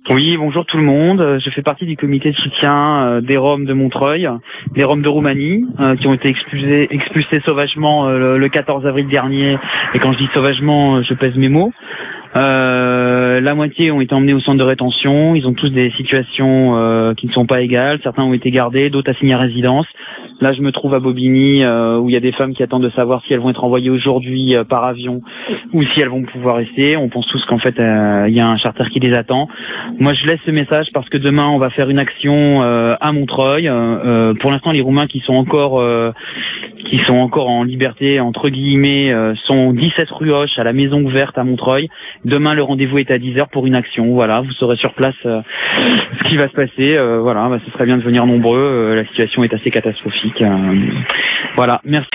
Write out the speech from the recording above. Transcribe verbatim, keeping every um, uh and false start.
Oui, bonjour tout le monde. Je fais partie du comité de soutien euh, des Roms de Montreuil, des Roms de Roumanie, euh, qui ont été expulsés, expulsés sauvagement euh, le, le quatorze avril dernier. Et quand je dis sauvagement, je pèse mes mots. Euh, la moitié ont été emmenés au centre de rétention. Ils ont tous des situations euh, qui ne sont pas égales. Certains ont été gardés, d'autres assignés à résidence. Là, je me trouve à Bobigny, euh, où il y a des femmes qui attendent de savoir si elles vont être envoyées aujourd'hui euh, par avion ou si elles vont pouvoir rester. On pense tous qu'en fait, euh, il y a un charter qui les attend. Moi, je laisse ce message parce que demain, on va faire une action euh, à Montreuil. Euh, pour l'instant, les Roumains qui sont encore euh, qui sont encore en liberté, entre guillemets, euh, sont dix-sept rue Hoche à la Maison Ouverte à Montreuil. Demain, le rendez-vous est à dix heures pour une action. Voilà, vous saurez sur place euh, ce qui va se passer. Euh, voilà, bah, ce serait bien de venir nombreux. Euh, la situation est assez catastrophique. Euh, voilà, merci.